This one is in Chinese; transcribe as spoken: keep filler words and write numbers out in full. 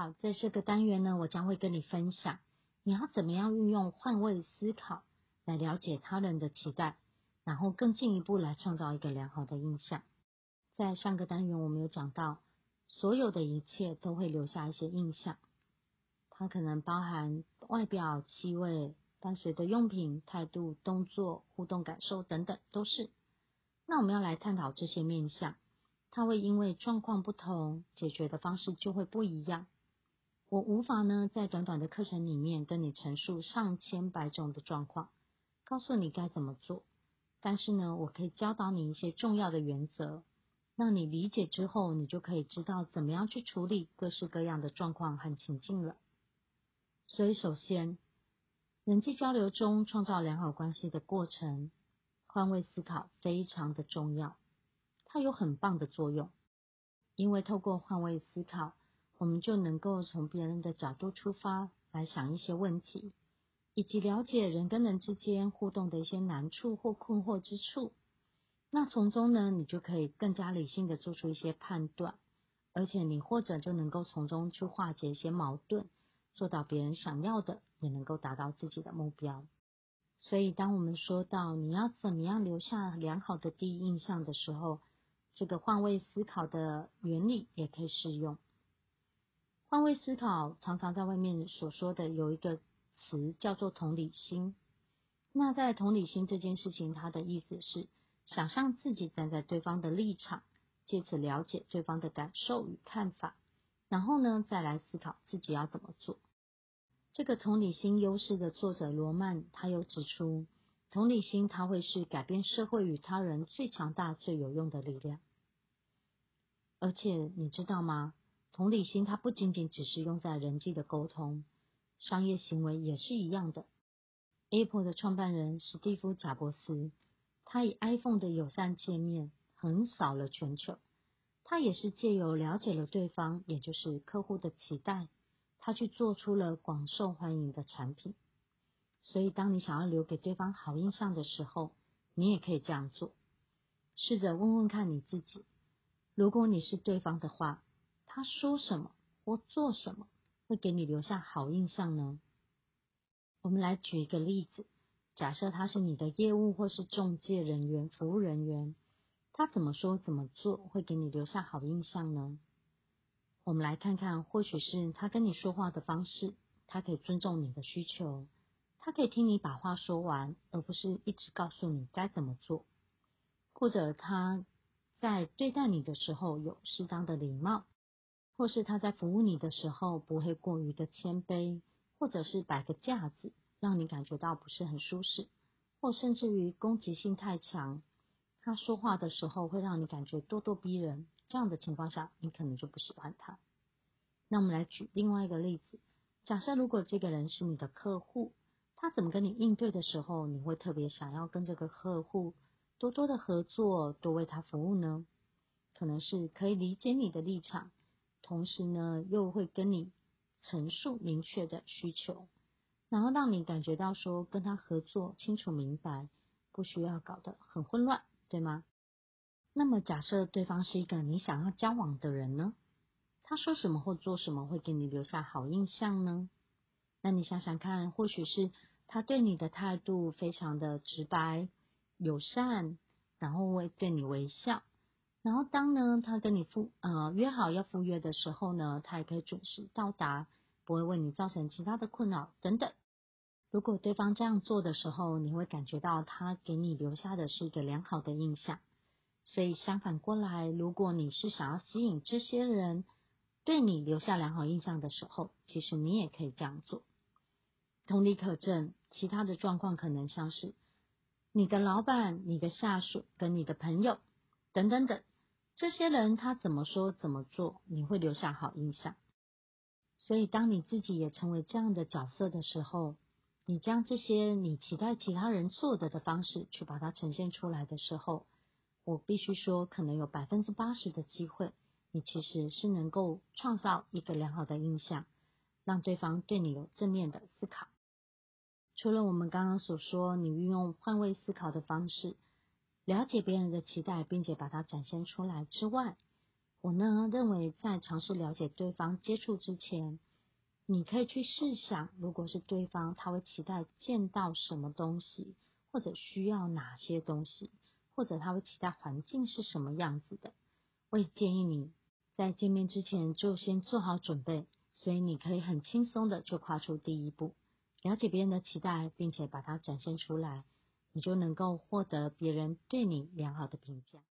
好，在这个单元呢，我将会跟你分享，你要怎么样运用换位思考来了解他人的期待，然后更进一步来创造一个良好的印象。在上个单元我们有讲到，所有的一切都会留下一些印象，它可能包含外表、气味、伴随的用品、态度、动作、互动感受等等都是。那我们要来探讨这些面向，它会因为状况不同，解决的方式就会不一样。我无法呢在短短的课程里面跟你陈述上千百种的状况，告诉你该怎么做，但是呢我可以教导你一些重要的原则，让你理解之后，你就可以知道怎么样去处理各式各样的状况和情境了。所以首先，人际交流中创造良好关系的过程，换位思考非常的重要，它有很棒的作用。因为透过换位思考，我们就能够从别人的角度出发来想一些问题，以及了解人跟人之间互动的一些难处或困惑之处。那从中呢，你就可以更加理性的做出一些判断，而且你或者就能够从中去化解一些矛盾，做到别人想要的，也能够达到自己的目标。所以当我们说到你要怎么样留下良好的第一印象的时候，这个换位思考的原理也可以适用。换位思考常常在外面所说的有一个词叫做同理心。那在同理心这件事情，它的意思是想象自己站在对方的立场，借此了解对方的感受与看法，然后呢再来思考自己要怎么做。这个同理心优势的作者罗曼，他有指出，同理心它会是改变社会与他人最强大最有用的力量。而且你知道吗，同理心它不仅仅只是用在人际的沟通，商业行为也是一样的。 Apple 的创办人史蒂夫·贾伯斯，他以 iPhone 的友善界面横扫了全球，他也是借由了解了对方，也就是客户的期待，他去做出了广受欢迎的产品。所以当你想要留给对方好印象的时候，你也可以这样做。试着问问看你自己，如果你是对方的话，他说什么或做什么会给你留下好印象呢？我们来举一个例子，假设他是你的业务或是中介人员、服务人员，他怎么说怎么做会给你留下好印象呢？我们来看看，或许是他跟你说话的方式，他可以尊重你的需求，他可以听你把话说完，而不是一直告诉你该怎么做，或者他在对待你的时候有适当的礼貌，或是他在服务你的时候不会过于的谦卑，或者是摆个架子让你感觉到不是很舒适，或甚至于攻击性太强，他说话的时候会让你感觉咄咄逼人，这样的情况下你可能就不喜欢他。那我们来举另外一个例子，假设如果这个人是你的客户，他怎么跟你应对的时候，你会特别想要跟这个客户多多的合作，多为他服务呢？可能是可以理解你的立场，同时呢又会跟你陈述明确的需求，然后让你感觉到说跟他合作清楚明白，不需要搞得很混乱，对吗？那么假设对方是一个你想要交往的人呢，他说什么或做什么会给你留下好印象呢？那你想想看，或许是他对你的态度非常的直白、友善，然后会对你微笑，然后当呢他跟你赴呃约好要赴约的时候呢，他也可以准时到达，不会为你造成其他的困扰等等。如果对方这样做的时候，你会感觉到他给你留下的是一个良好的印象。所以相反过来，如果你是想要吸引这些人对你留下良好印象的时候，其实你也可以这样做。同理可证，其他的状况可能像是你的老板、你的下属跟你的朋友等等等，这些人他怎么说怎么做，你会留下好印象。所以当你自己也成为这样的角色的时候，你将这些你期待其他人做的的方式去把它呈现出来的时候，我必须说可能有百分之八十的机会，你其实是能够创造一个良好的印象，让对方对你有正面的思考。除了我们刚刚所说你运用换位思考的方式了解别人的期待并且把它展现出来之外， 我呢认为在尝试了解对方接触之前，你可以去试想，如果是对方他会期待见到什么东西，或者需要哪些东西，或者他会期待环境是什么样子的。我也建议你在见面之前就先做好准备，所以你可以很轻松的就跨出第一步，了解别人的期待，并且把它展现出来，你就能够获得别人对你良好的评价。